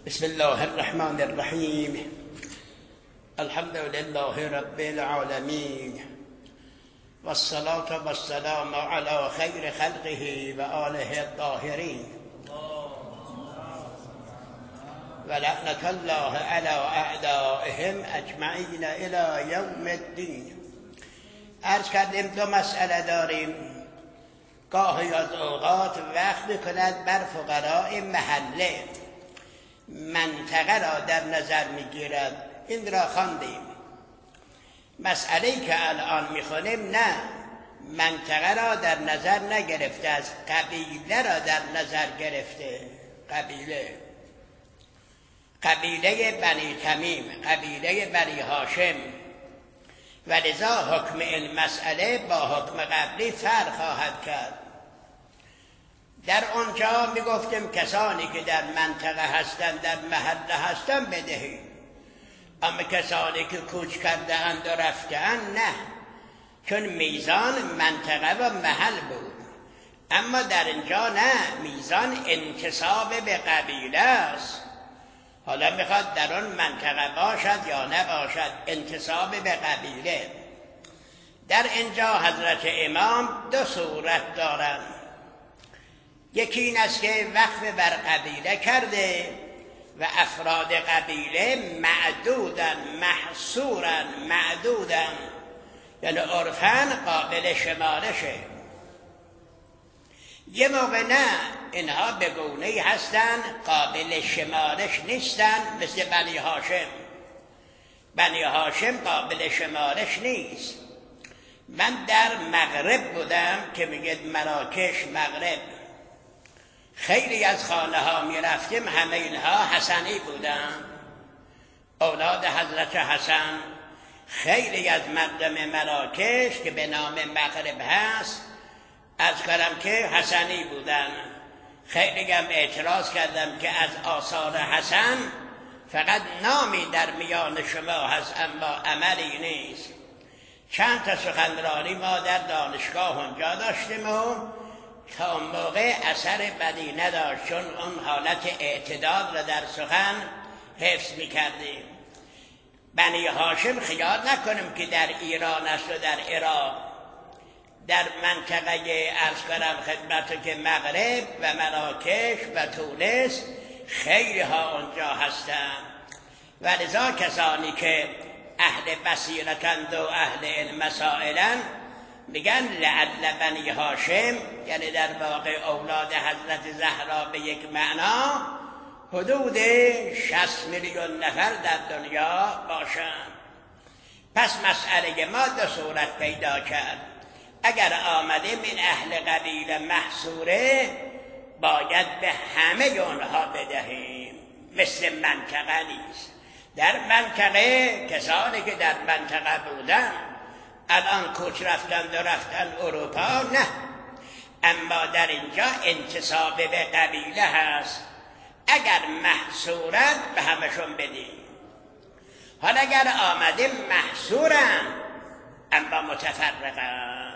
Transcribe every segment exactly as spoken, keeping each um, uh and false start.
بسم الله الرحمن الرحیم. الحمد لله رب العالمین والصلاة والسلام على خیر خلقه و آله الطاهرین و لعنت الله علی اعدائهم اجمعین الی یوم الدین. عرض کردیم دو مسئله داریم. گاهی از اوقات وقت میکند بر فقراء محله منطقه را در نظر میگیرد. این را خواندیم. مسئله‌ای که الان میخونیم نه، منطقه را در نظر نگرفته است، قبیله را در نظر گرفته. قبیله قبیله بنی تمیم، قبیله بنی هاشم، و لذا حکم این مسئله با حکم قبلی فرق خواهد کرد. در آنجا می گفتیم کسانی که در منطقه هستند، در محله هستند بدهید، اما کسانی که کوچ کرده اند و رفته اند نه، چون میزان منطقه و محل بود. اما در اینجا نه، میزان انتساب به قبیله است. حالا میخواد در آن منطقه باشد یا نباشد، انتساب به قبیله. در اینجا حضرت امام دو صورت دارند. یکی این است که وقف بر قبیله کرده و افراد قبیله معدودن، محصورن، معدودن، یعنی عرفاً قابل شمارشه. یه موقع نه، اینها به گونه‌ای هستن قابل شمارش نیستن، مثل بنی هاشم. بنی هاشم قابل شمارش نیست. من در مغرب بودم که میگه مراکش مغرب، خیلی از خانه ها می رفتیم، همه اینها حسنی بودن، اولاد حضرت حسن. خیلی از مردم مراکش که به نام مغرب هست از کردم که حسنی بودن. خیلی هم اعتراض کردم که از آثار حسن فقط نامی در میان شما هست اما عملی نیست. چند تا سخنرانی ما در دانشگاه اونجا داشتیم و تا اون موقع اثر بدی نداشت، چون اون حالت اعتدال را در سخن حفظ میکردیم. بنی هاشم خیال نکنیم که در ایران است و در عراق، در منطقه عرض کنم خدمت که مغرب و مراکش و تونس خیلی ها اونجا هستند. و لذا کسانی که اهل بصیرتند و اهل علم مسائلند میگن لعل بنی هاشم، یعنی در واقع اولاد حضرت زهرا به یک معنا حدود شصت میلیون نفر در دنیا باشند. پس مسئله ما دو صورت پیدا کرد. اگر آمده من اهل قبیله محصوره، باید به همه اونها بدهیم، مثل منطقه نیست. در منطقه کسانی که در منطقه بودن الان کوچ رفتن و رفتن اروپا نه، اما در اینجا انتساب به قبیله هست. اگر محصورن به همشون بدیم. حالا اگر آمده محصورن اما متفرقن،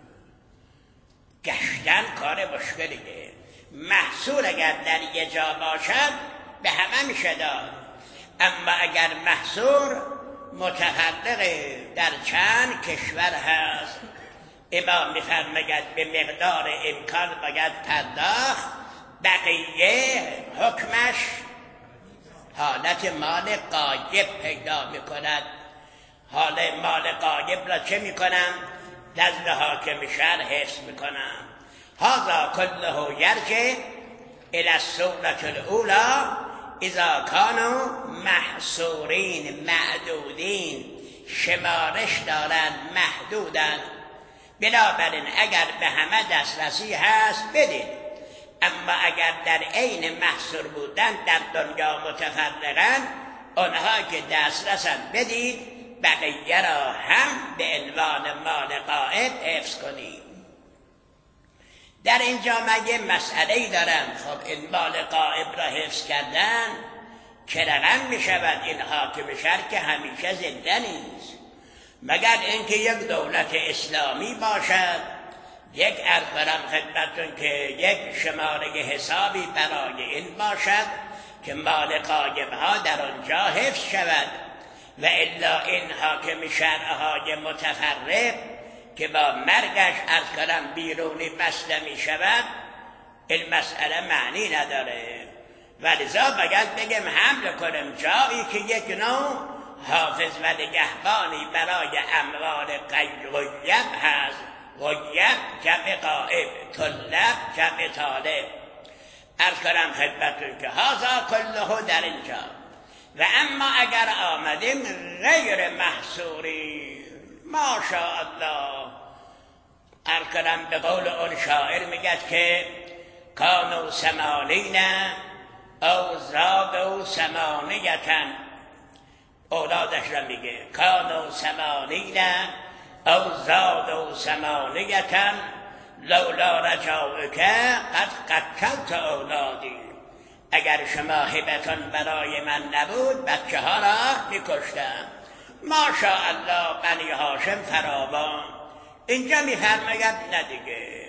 گشتن کار مشکلیه. محصور اگر در یه جا باشد به همه میشه داد، اما اگر محصور متفرقه در چند کشور هست، امام میفرماید به مقدار امکان باید پرداخت، بقیه حکمش حالت مال غایب پیدا میکند. حال مال غایب را چه میکنم؟ نزد حاکم شهر حفظ میکنم. هذا كله یرجع الى الصورة الاولى اذا كانوا محصورین، معدودین، شمارش دارن، محدودن. بنابراین اگر به همه دسترسی هست بدید، اما اگر در عین محصور بودن در دنیا متفرقن، آنها که دسترسن بدید، بقیه را هم به عنوان مال غائب حفظ کنید. در اینجا من یه مسئله‌ای دارم. خب این مال غائب را حفظ کردن که رقم می شود؟ این حاکم شهر که همیشه زنده نیست، مگر اینکه یک دولت اسلامی باشد، یک ارز برم خدمتون که یک شماره حسابی برای این باشد که مال غایبها در آنجا حفظ شود، و الا این حاکم شرعهای متفرق که با مرگش از کلم بیرونی بسته می شود، این مسئله معنی نداره. ولذا باید بگم حمل کنم جایی که یک نوع حافظ و نگهبانی برای اموال غیب هست. غیب جمع غائب، طلب جمع طالب. عرض کنم خدمتون که هذا کله در اینجا. و اما اگر آمدیم غیر محصوری، ماشاءالله، عرض کنم به قول اون شاعر میگد که کانو سمانین او زادو سمانیتن، اولادش را میگه کانو سمانین او زادو سمانیتن لولا رجاؤک قد قتلت اولادی. اگر شما هبتان برای من نبود بچه ها را میکشتم. ماشاءالله بنی هاشم فراوان. اینجا میفرماید نه دیگه،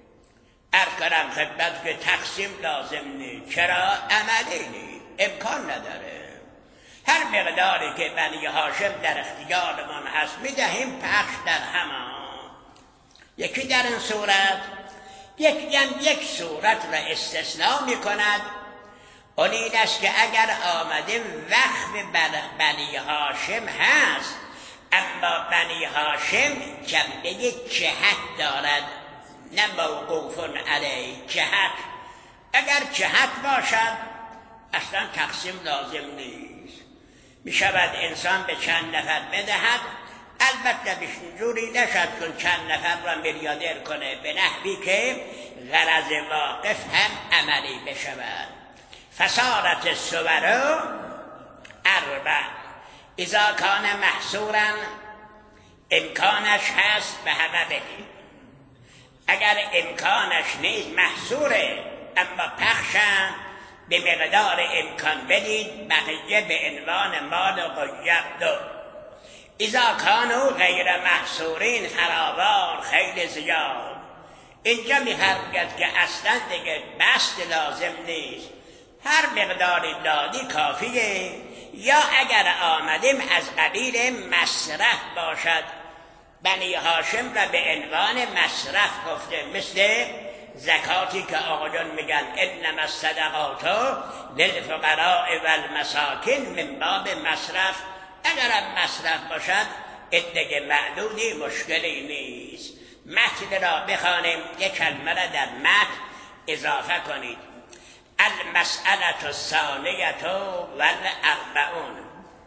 عرض کنم خدمت که تقسیم لازم نیست. چرا؟ عملی نیست، امکان نداره. هر مقداری که بنی هاشم در اختیارمان هست میدهیم پخش در همان. یکی در این صورت، یکی هم یک صورت را استثناء میکند. اون این است که اگر آمدیم وقف بنی هاشم هست، اما بنی هاشم جنبه جهت دارد، نه موقوف علیه جهت. اگر جهت باشد اصلا تقسیم لازم نیست. می شود انسان به چند نفر بدهد، البته به جوری نشد که چند نفر را میلیاردر کنه، به نحوی که غرض واقف هم عملی بشود. فصارت الصور اربع اذا کان محصورا، امکانش هست به همه بدید. اگر امکانش نیست محصوره اما پخشم به مقدار امکان بدید، بقیه به عنوان مال غیب دو. اذا کانوا غیر محصورین، فراوان خیلی زیاد. اینجا می‌فرماید که اصلا دیگه بسط لازم نیست، هر مقداری دادی کافیه. یا اگر آمدیم از قبیل مصرف باشد، بنی هاشم را به عنوان مصرف گفته، مثل زکاتی که آقایان میگن انما الصدقات للفقراء والمساکین من باب مصرف. اگر هم مصرف باشد ادگه معدودی مشکلی نیست. متن را بخوانیم، یک کلمه را در متن اضافه کنید. المسئله الثانیه والاربعون.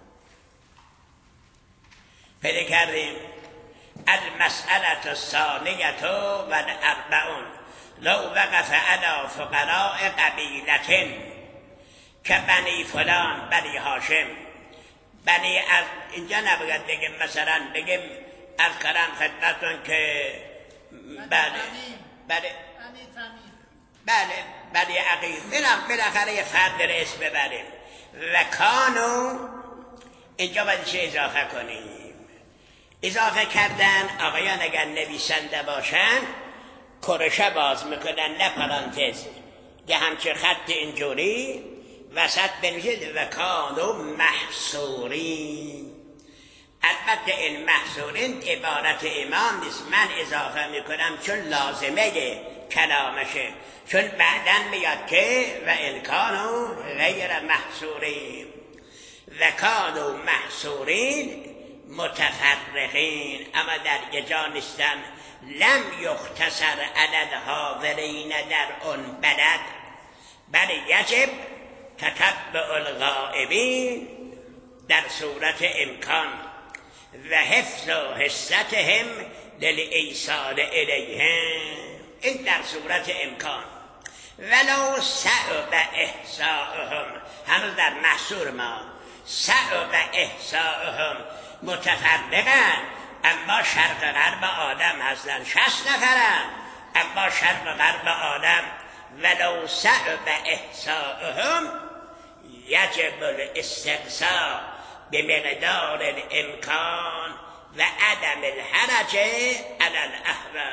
پیدا کردیم المسئله الثانیه والاربعون لو وقف علی فقراء قبیلة که بنی فلان، بنی هاشم، بنی از اینجا نباید بگیم مثلا بگیم از کرم خدمتون که بله بله بله بله عقیل بالاخره یه فرد در اسم ببریم. و کانو اینجا باید چه اضافه کنیم؟ اضافه کردن آقایان اگر نویسنده باشن کرشه باز میکنن، نه پرانتز، که همچه خط اینجوری وسط بنویسید و کانو محصورین. البته این محصورین عبارت امام نیست، من اضافه میکنم چون لازمه کلامشه، چون بعدن میاد که و ان کانوا غیر محصورین و کانوا محصورین متفرقین، اما در یه جا نیستن. لم یختصر عدد حاضرین در اون بلد، بل یجب تتبع الغائبین در صورت امکان و حفظ و حصتهم للایصال الیهم، این در صورت امکان. ولو صعب احصاءهم، هنوز در محصور ما صعب احصاءهم، متفرقن اما شرق غرب آدم هستن، شصت نفرن اما شرق غرب آدم. ولو صعب احصاءهم یجب الاستقصاء بمقدار الامکان و عدم الحرج علی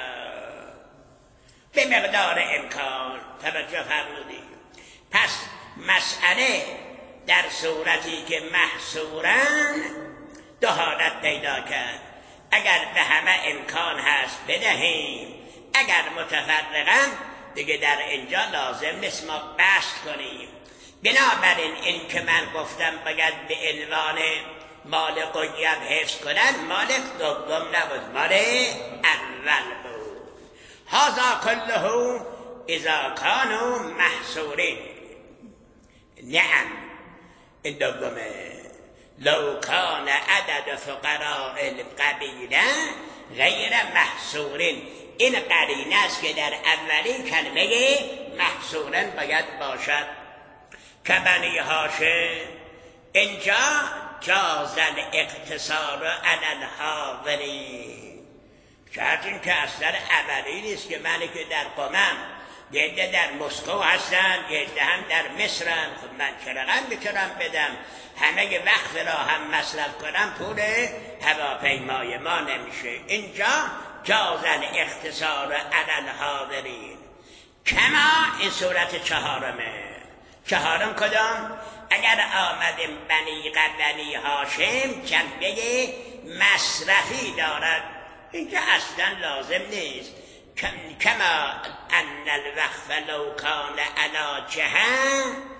الاحوال. به مقدار امکان توجه فرمودید. پس مسئله در صورتی که محصورن دو حالت پیدا کرد. اگر به همه امکان هست بدهیم، اگر متفرقن دیگه در اینجا لازم نیست ما بست کنیم. بنابراین این که من گفتم باید به عنوان مال قیب حفظ کنن، مال دوم نبود، مال اول بود. هذا كله اذا كانوا محصورین. نعم این دومه. لو كان عدد فقراء القبیله غیر محصورین. این قرینه است که در اولین کلمه محصورن باید باشد. که بنی هاشم اینجا جاز الاقتصار علی الحاضرین. شاید این که اصلا اولی نیست که من که در قمم، یه در مسکو هستن، یه هم در مصرن. خب من چرا میتونم بدم همه وقت را هم مصرف کنم، پول هواپیمای ما نمیشه. اینجا جاز الاقتصار علی الحاضرین. کما این صورت چهارمه. چهارم کدام؟ اگر آمدیم بنی قبنی هاشم جنبه مصرفی دارد، اینجا اصلا لازم نیست. کما ان الوقف لو کان علی جهه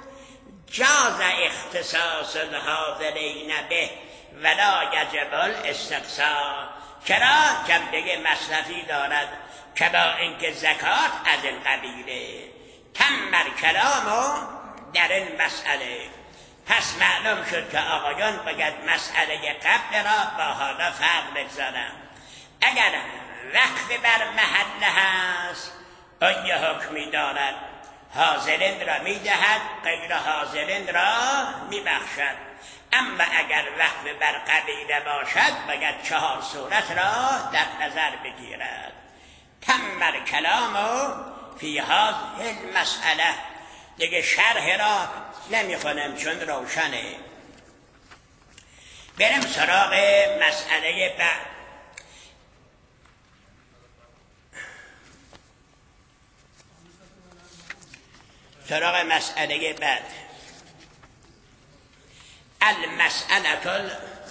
جاز اختصاص الحاضرین به ولا یجب الاستقصا. چرا؟ جنبه مصرفی دارد که با اینکه زکات از این قبیله. تم کلامو در این مسئله. پس معلوم شد که آقایان باید مسئله قبل را با حالا فرق بگذارم. اگر وقف بر محل هست آن یه حکمی دارد، حاضرین را میدهد، غیر حاضرین را میبخشد. اما اگر وقف بر قبیله باشد باید چهار صورت را در نظر بگیرد. تم کلامو فی هذه المسئله. دیگه شرح را نمیخونم چون روشنه. بریم سراغ مسئله بعد. سراغ مسئله بعد. المسئله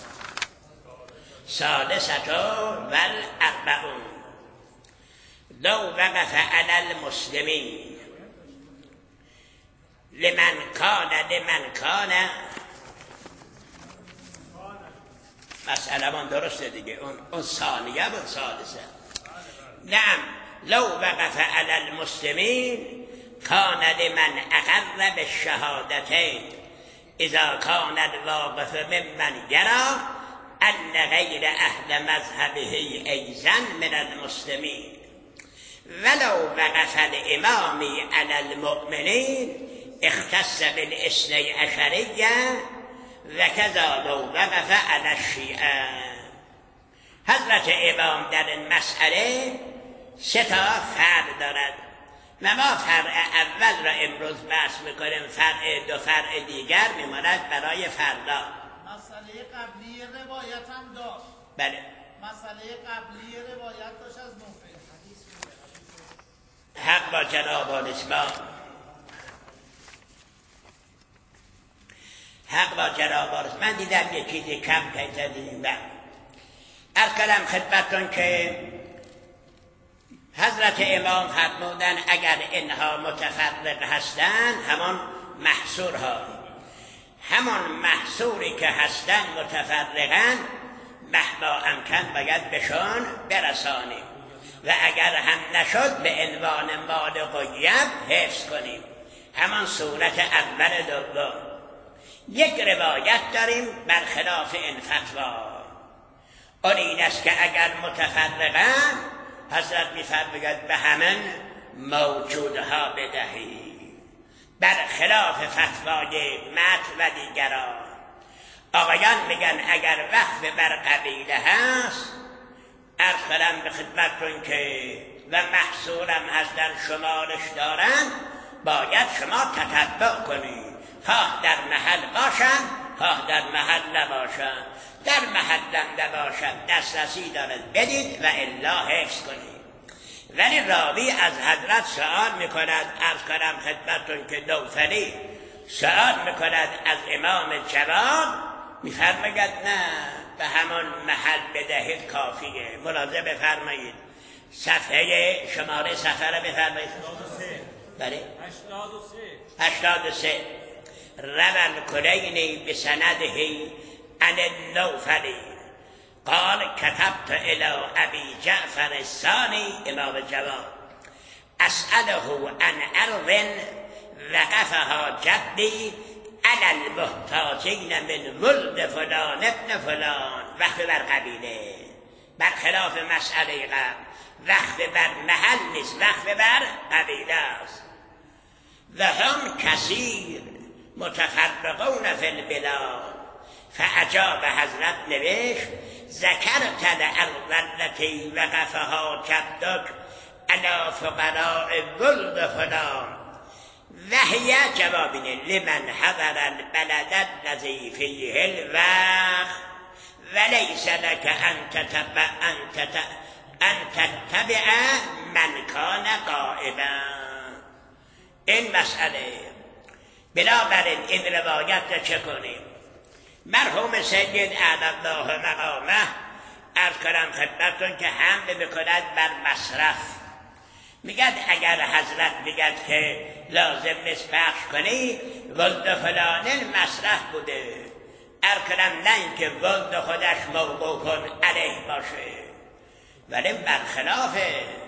السادسة والأربعون. لو وقف على المسلمين لمن کان لمن کان. مسئله من درسته دیگه. اون اون ثانیه بود سادسه. نعم لو وقف على المسلمین کان لمن اقر بالشهادتین اذا کان الواقف ممن یرا ان غیر اهل مذهبه ایضا من المسلمین. ولو وقف الامامی علی المؤمنین اختص بالاثنی عشریه و کذا لو وقف علی الشیعه. حضرت امام در این مسئله سه تا فرع دارد و ما فرع اول را امروز بحث میکنیم، فرع دو فرع دیگر میماند برای فردا. مسئله قبلی روایت هم داشت. بله. مسئله قبلی روایت داشت از نوفل. حق با جناب الاسلام. حق با جناب الاسلام. من دیدم یه چیزی کم پیدا دیدیم. عرض کردم خدمتتون که حضرت امام فرمودن اگر اینها متفرق هستند، همان محصورها، همان محصوری که هستند متفرقن، مهما امکن باید بهشون برسانیم و اگر هم نشد به عنوان مال غیب حفظ کنیم. همان صورت اول دوم. یک روایت داریم برخلاف این فتوا. اون این است که اگر متفرقن حضرت می‌فرماید به همین موجودها بدهی، برخلاف فتوای مت و دیگران. آقایان میگن اگر وقف بر قبیله هست، عرض کنم به خدمتتون که و محصورم هستن شمارش دارن، باید شما تتبع کنید، خواه در محل باشن خواه در محل نباشن. در محل نباشن دسترسی دارد بدید و الا حفظ کنید. ولی راوی از حضرت سوال میکند، عرض کنم خدمتتون که نوفلی سؤال میکند از امام جواد، میفرماید نه به همان محل بدهید کافیه. ملاحظه بفرمایید صفحه شماره صفحه را بفرمایید. بله هشتاد و سه. روى الكليني بسنده عن النوفلي قال كتبت إلى أبي جعفر الثاني امام جواد أسأله عن أرض وقفها جدي على المحتاجين من ولد فلان ابن فلان. وقف بر قبیله، برخلاف مسئله قبل وقف بر محل نیست، وقف بر قبیله است. و هم کثیر متفرقون فی البلاد. فعجاب حضرت نوشت ذکرت الارض التي وقفها جدک علی فقراء ولد فلان وهي جوابین لمن حضر البلد الذي فيه الوقف وليس لك ان تتبع ان تتبع ان تتبع من كان قائما. این مسئله بنابراین این روایت را چه کنیم؟ مرحوم سید اعلی الله مقامه عرض کنم خدمتتون که حمله میکند بر مصرف. میگد اگر حضرت میگد که لازم نیست پخش کنی ولد فلانه مصرف بوده، عرض کنم نه اینکه ولد خودش موقوف علیه باشه، ولی برخلاف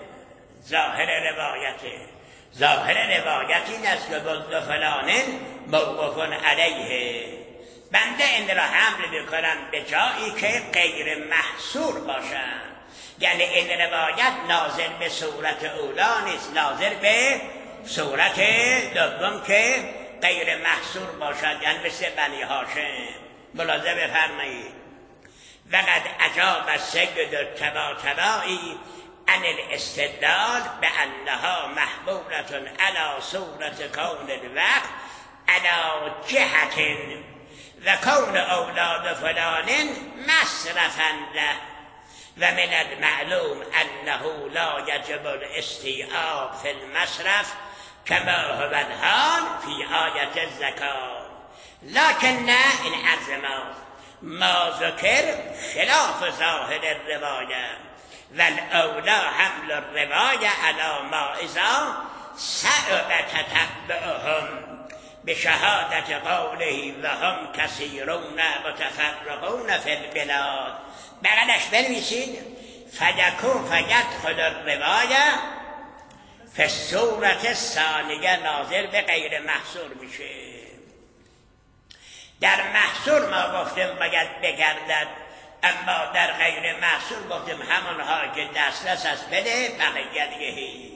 ظاهر روایته. ظاهر روایت این است که ولد فلانه موقوف علیه. بنده این را حمل میکنم به جایی که غیر محصور باشن، یعنی این روایت ناظر به صورت اولا نیست، ناظر به صورت دوم که غیر محصور باشد، یعنی مثل بنی هاشم. ملاحظه بفرمایید وقد اجاب السید الطباطبایی عن الاستدلال بانها محمولة على صورت کون الوقت على جهة و کون اولاد فلان مصرفا له و من المعلوم انه لا یجب الاستیعاب فی المصرف کما هو الحال فی آیت الزکات. لکن نه این عرض ما ما ذکر خلاف ظاهر الروایه و الاولا حمل الروایه علی ما اذا صعب تتبعهم بشهادت قوله و هم کثیرون متفرقون فی البلاد. بغلش بنویسید فیکون فیدخل الروایه فی صورت ثانیه ناظر به غیر محصور میشه. در محصور ما گفتیم باید بگردد، اما در غیر محصور گفتیم همونها که دسترس است بده بقیه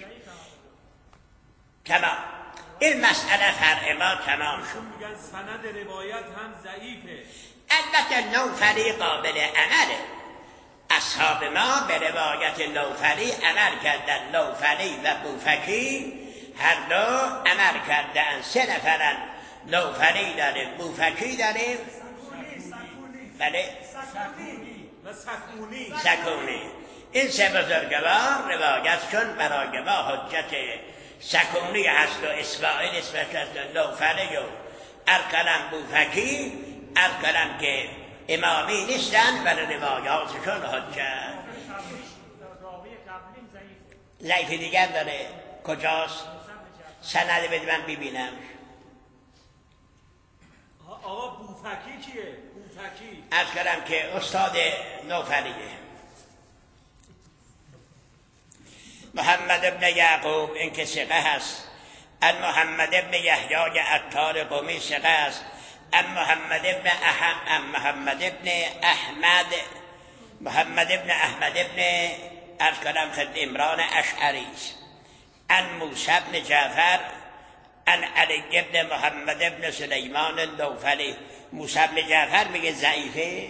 تمام. این مسئله فرع ما تمام شد. میگن سند روایت هم ضعیفه. البته نوفلی قابل عمله. اصحاب ما به روایت نوفلی عمل کردن. نوفلی و بوفکی هر دو عمل کردن. سه نفرن. نوفلی داریم، بوفکی داریم، بله و سکونی. سکونی. این سه بزرگوار روایتشون برای ما حجت. سکونی هست و اسماعیل اسمش هست و نوفلی و ارکلم بوفکی، ارکلم که امامی نیستن ولی روایاتشون حجت. ضعیفی دیگر داره. کجاست؟ سند بده من ببینم. آقا بوفکی کیه؟ بوفکی ارکلم که استاد نوفلیه. محمد ابن یعقوب این که ثقه هست. ان محمد ابن یحیی عطار قمی ثقه است. ان محمد ابن احم ان محمد ابن احمد محمد ابن احمد ابن ارکلم خد عمران اشعری ان موسی ابن جعفر ان علی ابن محمد ابن سلیمان النوفلی. موسی ابن جعفر میگه ضعیفه.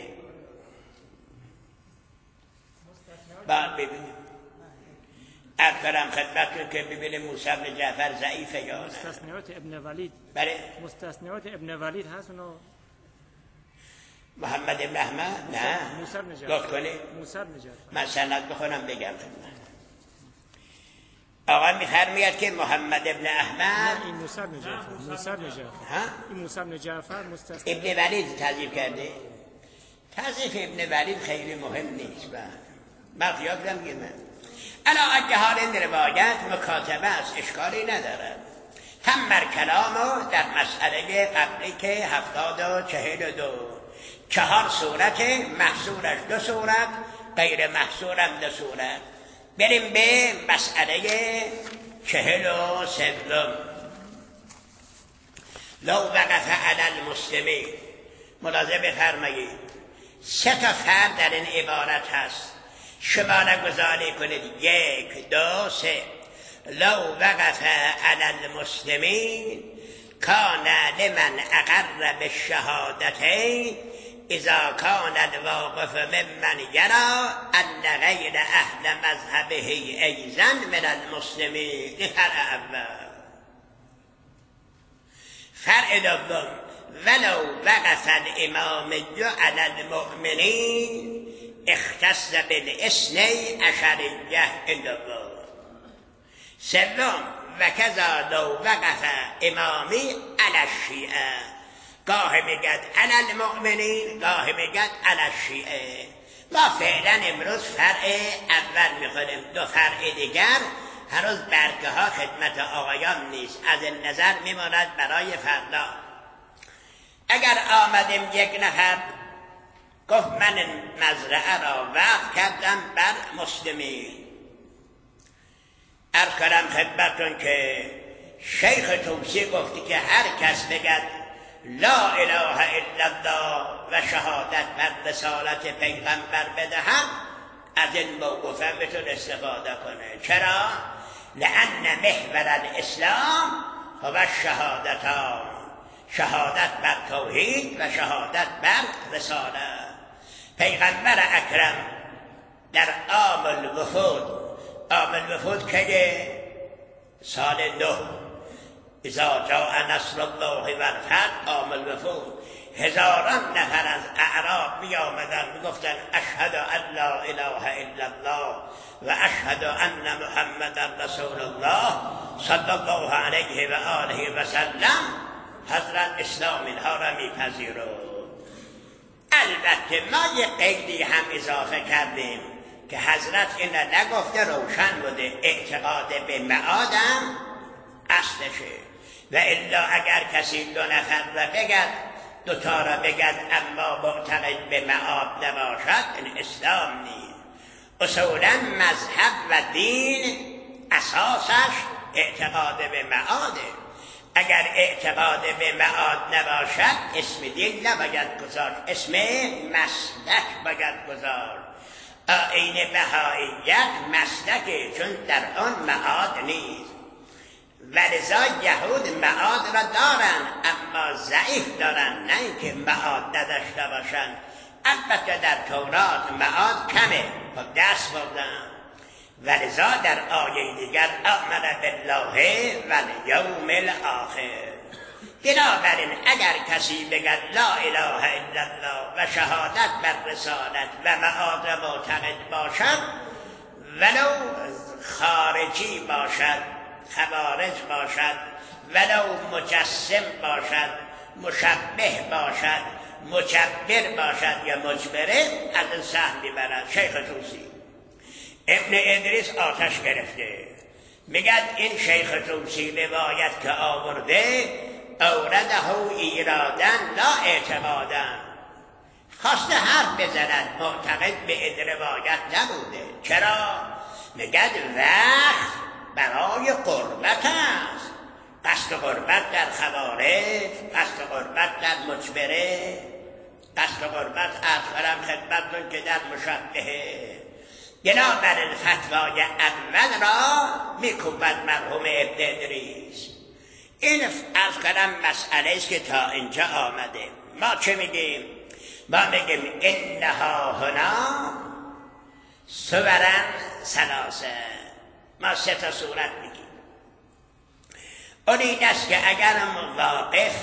بعد ببینیم اکرم خدمتتون که ببینیم موسی ابن جعفر ضعیفه یا نه. مستثنیات ابن ولید. بله مستثنیات ابن ولید هست اونو. محمد ابن احمد نه. موسی ابن جعفر. لطف کنی موسی ابن جعفر. من سند بخونم بگم. آقا میفرماید که محمد ابن احمد این موسی بن جعفر موسی بن جعفر ها؟ این موسی بن جعفر مستثنا ابن ولید تضعیف کرده. تضعیف ابن ولید خیلی مهم نیست. من خیال کنم میگه من الا اگه حال این روایت مکاتبه است، اشکالی ندارد. تمر کلامو در مسئله قبلی که هفتاد و چهل و دو چهار صورت، محصورش دو صورت، غیر محصورم دو صورت. بریم به مسئله چهل و سوم. لو وقف علی المسلمین، ملاحظه بفرمایید سه تا فرد در این عبارت هست، شما را گذاری کنید یک دو سه. لو وقف علی المسلمین کان لمن اقر بالشهادتین اذا کان الواقف ممن یرا ان غیر اهل مذهبه ایضا من المسلمین. این فرع اول. فرع دوم ولو وقف الامام علی المؤمنین اختص بالاثنی عشریه. این دوم. سوم و کذا لو وقف امامی علی الشیعه، گاه میگد علی المؤمنین، گاه میگد علی الشیعه. ما فعلا امروز فرع اول میخونیم. دو فرع دیگر هنوز برگه ها خدمت آقایان نیست، از این نظر میماند برای فردا. اگر آمدیم یک نفر گفت من مزرعه را وقف کردم بر مسلمین، عرض کردم خدمتون که شیخ توسی گفتی که هر کس بگد لا اله الا الله و شهادت بر رسالت پیغمبر بدهم، از این موقوفه میتون استفاده کنه. چرا؟ لأن محور الاسلام هو شهادتان، شهادت بر توحید و شهادت بر رسالت. پیغمبر اکرم در عام الوفود، عام الوفود که سال نه، اذا جاء نصر الله والفتح، عام الوفود، هزاران نفر از اعراب می آمدن می گفتن اشهد ان لا اله الا الله و اشهد ان محمد رسول الله صلی الله علیه و آله و سلم. حضرت اسلام اینها را می پذیرفت. البته ما یک قیدی هم اضافه کردیم که حضرت این را نگفته، روشن بوده، اعتقاد به معادم اصلشه. و الا اگر کسی دو نفر را بگد، دوتا را بگد اما معتقد به معاد نباشد، این اسلام نیست. اصولا مذهب و دین اساسش اعتقاد به معاده. اگر اعتقاد به معاد نباشد اسم دین نباید گذاشت، اسم مسلک باید گذاشت. آیین بهاییت مسلکه، چون در آن معاد نیست. ولذا یهود معاد را دارن اما ضعیف دارن، نه اینکه معاد نداشته باشن. البته در تورات معاد کمه، خب دست بردن. ولذا در آیه دیگر آمن بالله و الیوم الاخر. بنابراین اگر کسی بگد لا اله الا الله و شهادت بر رسالت و معاد را معتقد باشد، ولو خارجی باشد، خوارج باشد، ولو مجسم باشد، مشبه باشد، مجبر باشد یا مجبره، از این سهم میبرد. شیخ توسی ابن ادریس آتش گرفته، میگد این شیخ توسی روایت که آورده اورده ایرادن لا اعتقادن، خواسته حرف بزند، معتقد به این روایت نبوده. چرا؟ میگد وقت برای قربت است، قصد قربت در خوارج، قصد قربت در مجبره، قصد قربت اطفرم خدمتون که در مشبهه. بنابراین فتوای اول را میکوبد مرحوم ابن ادریس. این از کلم مسئله است که تا اینجا آمده. ما چه میگیم؟ ما میگیم انها هنا صورن ثلاثه. ما سه تا صورت میگیم. اون این است که اگر واقف،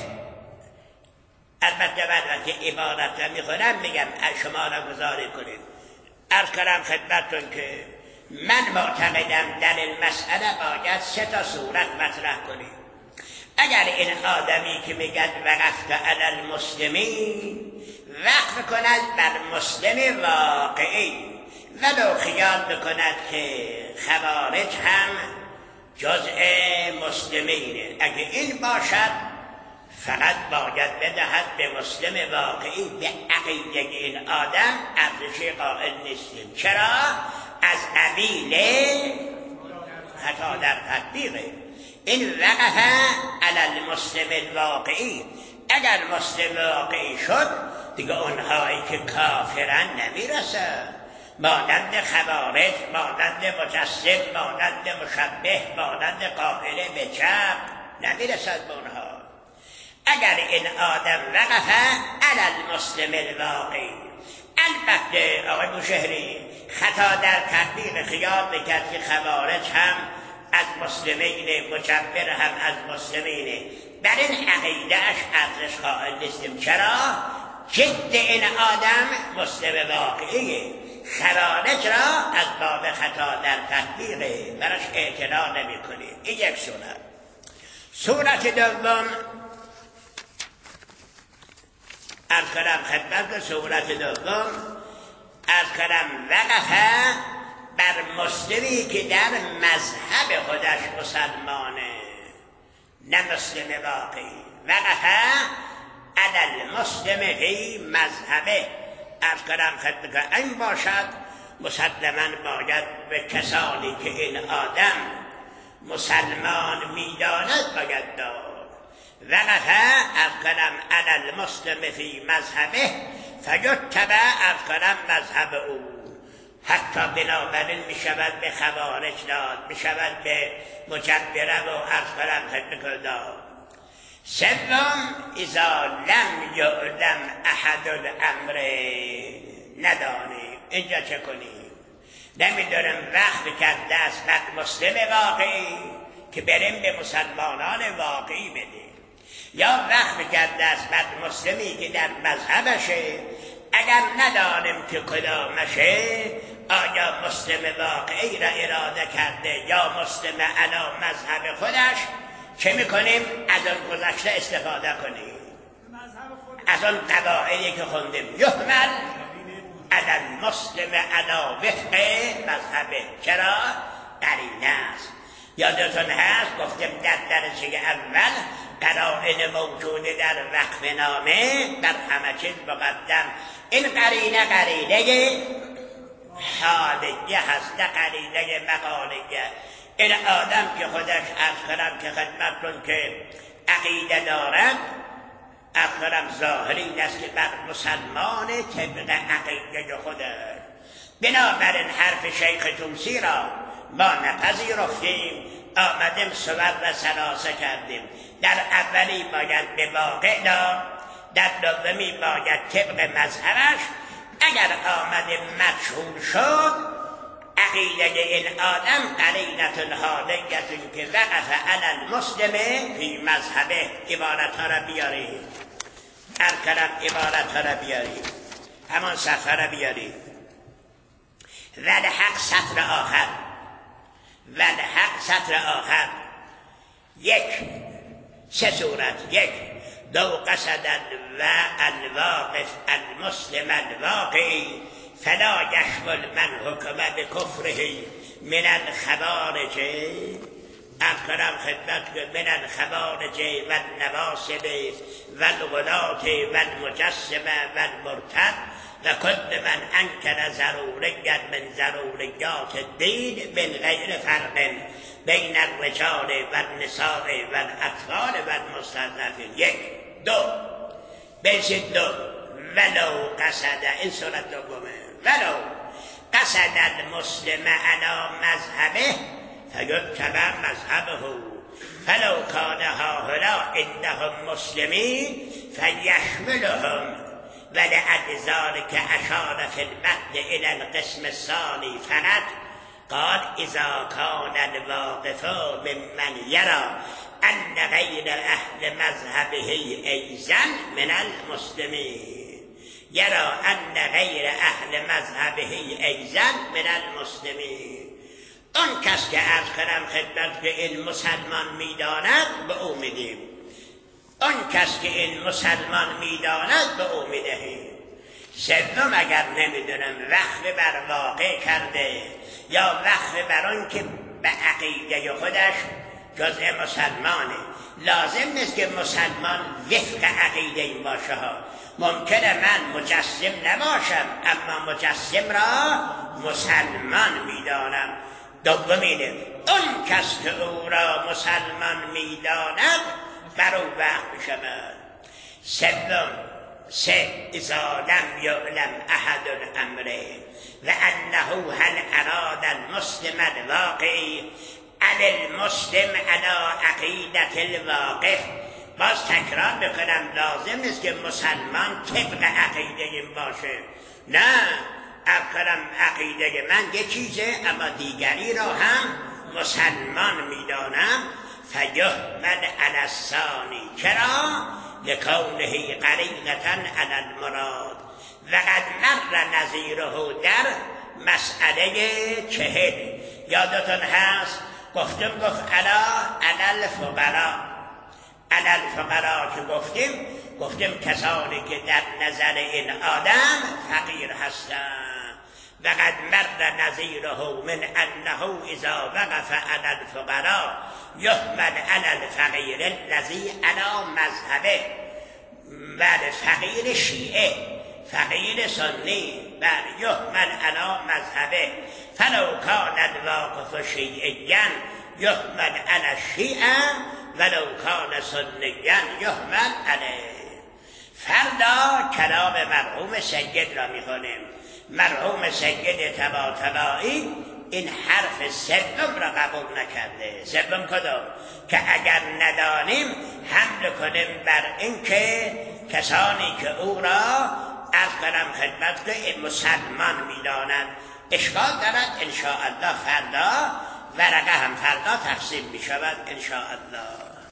البته بعد وقتی عبارت را میخونم میگم شما را گذاری کنید. عرض کردم خدمتتون که من معتقدم در این مسئله باید سه تا صورت مطرح کنیم. اگر این آدمی که میگد وقفت علی المسلمین وقف کند بر مسلم واقعی ولو خیال بکند که خوارج هم جزء مسلمینه، اگه این باشد فقط باید بدهد به مسلم واقعی. به عقیده این آدم ارزشی قائل نیستیم. چرا؟ از قبیل خطا در تطبیقه. این وقف علی المسلم الواقعی، اگر مسلم واقعی شد دیگه اونهایی که کافرن نمیرسد، مانند خوارج، مانند مجسم، مانند مشبه، مانند قائل به چپ نمیرسد به اونها. اگر این آدم وقف علی المسلم الواقعی، البته آقای بوشهری خطا در تطبیق خیال بکرد که خوارج هم از مسلمین، مجبر هم از مسلمینه، بر این عقیدهش ارزش قائل نیستیم. چرا؟ جد این آدم مسلم واقعیه، خوارج را از باب خطا در تطبیقه، براش اعتنا نمی کنیم. این یک صورت. صورت دوم از کنم خدمت صورت دوم از کنم وقفه بر مسلمی که در مذهب خودش مسلمانه، نه مسلم واقعی. وقفه علی المسلم فی مذهبه، از کنم خدمت این باشد مسلما باید به کسانی که این آدم مسلمان میداند باید داد. وقفه از کنم علی المسلم فی مذهبه فیتبع از کنم مذهب او. حتی بنابراین می شود به خوارج داد، می شود به مجبره و از کنم خدمت داد. سوم اذا لم یعلم احد الامر، ندانیم اینجا چه کنیم، نمیدونم وقت کرد دست بر مسلم واقعی که بریم به مسلمانان واقعی بدیم، یا وقت کرد دست بر مسلمی که در مذهبشه، اگر ندانیم که کدامشه، آیا مسلم واقعی را اراده کرده یا مسلم علی مذهب خودش، چه میکنیم؟ از آن گذشته استفاده کنیم، از آن قواعدی که خوندیم. یحمل علی المسلم علی وفق مذهبه. چرا؟ قرینه است. یادتون هست گفتیم در درجه اول قرائن موجود در وقف نامه بر همه چیز مقدم. این قرینه قرینه حالیه هست، نه قرینه مقالیه. این آدم که خودش عرض کنم که خدمت کن که عقیده دارد، عرض کنم ظاهری است که بر مسلمان طبق عقیده خودش. بنابراین حرف شیخ توسی را ما نپذیرفتیم، آمدیم صور و سلاسه کردیم. در اولی باید به واقع داد، در دومی باید طبق مذهبش. اگر آمدیم مشهور شد عقیده این آدم قرینة حالیة که وقف علی المسلم فی مذهبه. عبارت ها را بیارید، ارکرم عبارت ها را بیارید، همان صفحه را بیارید. والحق سطر آخر، والحق سطر آخر. یک سه صورت. یک دو قصد و الواقف المسلم الواقعی فلا یشمل من حکم بکفره من الخوارج، اکرم خدمت من الخوارج و النواصب و الغلات و المجسم و المرتد و کل من انکر ضروریت من ضروریات الدین من غیر فرق بین الرجال و النساء و الاطفال و المستضعفین. یک. دو بشید دو ولو قصد، این صورت دومه، ولو قصد المسلم علی مذهبه فیتبع مذهبه فلو کان هؤلاء عندهم مسلمین فیشملهم ولأجزار که اشار فی المتن الى القسم الثانی فقط قال اذا کان الواقف ممن یرى ان غیر اهل مذهبه ایضا من المسلمین، یرى ان غیر اهل مذهبه ایضا من المسلمین. آن کس که عرض کنم خدمت که این مسلمان میداند به او میدیم، آن کس که این مسلمان میداند به او میدهیم. سوم اگر نمیدونم وقف بر واقع کرده یا وقف بر آن که به عقیده خودش جزء مسلمانه، لازم نیست که مسلمان وفق عقیده این باشه ها. ممکنه من مجسم نباشم اما مجسم را مسلمان میدانم. دومینه اون کس که او را مسلمان میداند بر او وقف بشود. سوم سه اذا لم یعلم احد الامر و انه هل اراد المسلم الواقعی علی المسلم علی عقیدت الواقع. باز تکرار بکنم لازم نیست که مسلمان طبق عقیده این باشه، نه افکرم عقیده من یه چیزه اما دیگری را هم مسلمان میدانم. فیحمل علی الثانی، چرا؟ لکونه قریقة علی المراد و قد مر نظیره در مسئله چهل. یادتون هست گفتم گفت علا علی الفقراء، علی الفقراء که گفتیم گفتیم کسانی که در نظر این آدم فقیر هستند. و قد مر نظیره من انه اذا وقف علی الفقراء یحمل علی الفقیر الذی علی مذهبه. بعد فقیر شیعه، فقیر سنی، بعد یحمل علی مذهبه. فلو کان الواقف شیعیا یحمل علی الشیعه ولو کان سنیا یحمل علیه. فردا کلام مرحوم سید را میخونیم. مرحوم سید طباطبایی این حرف سوم را قبول نکرده. سوم کدام؟ که اگر ندانیم حمل کنیم بر این که کسانی که او را از کنم خدمت که مسلمان میدانند. اشکال دارد انشاءالله فردا ورقه هم فردا تقسیم می شود انشاءالله.